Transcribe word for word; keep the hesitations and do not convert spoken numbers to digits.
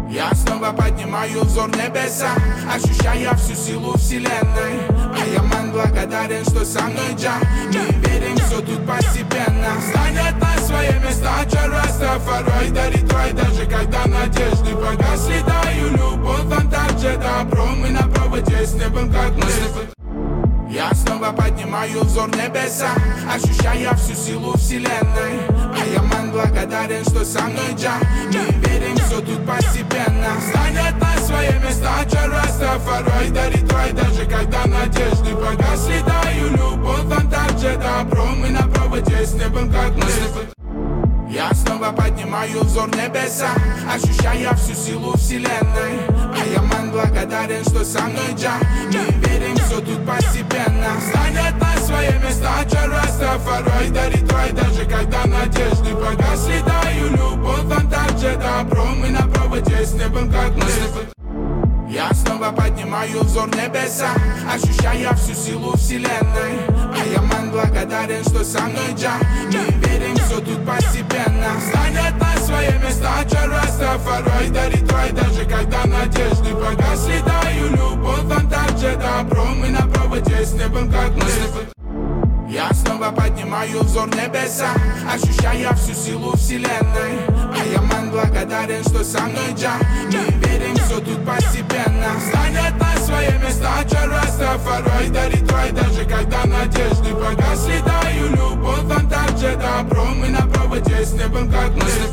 Я снова поднимаю взор небеса, ощущая всю силу вселенной. А я, ман, благодарен, что со мной Джа. Мы верим, все тут постепенно станет на свои места. Растафарай дарит рай, даже когда надежды погасли. Даю любовь, вам также добро. Мы на проводе с небом, как мы. Я снова поднимаю взор небеса, ощущая всю силу вселенной. А я, ман, благодарен, что со мной Джа. Мы верим, все тут постепенно станет на свои места. Растафарай дарит рай, даже когда надежды погасли. Даю любовь, вам также добро. Мы на проводе с небом, как мы. Я снова поднимаю взор небеса, ощущая всю силу вселенной. А я, ман, благодарен, что со мной Джа. Мы верим, все тут постепенно станет на свои места. Растафарай дарит рай, даже когда надежды погасли. Даю любовь, вам также добро. Мы на проводе с небом, как мы. Я снова поднимаю взор небеса, ощущая всю силу вселенной. А я, ман, благодарен, что со мной Джа. Мы верим, все тут постепенно станет на свои места. Растафарай дарит рай, даже когда надежды погасли. Даю любовь, вам также добро. Мы на проводе с небом, как мы. Я снова поднимаю взор небеса, ощущая всю силу вселенной. А я, ман, благодарен, что со мной Джа. Мы верим, все тут постепенно станет на свои места. Растафарай дарит рай, даже когда надежды погасли. Даю любовь, вам также добро. Мы на проводе с небом, как мы.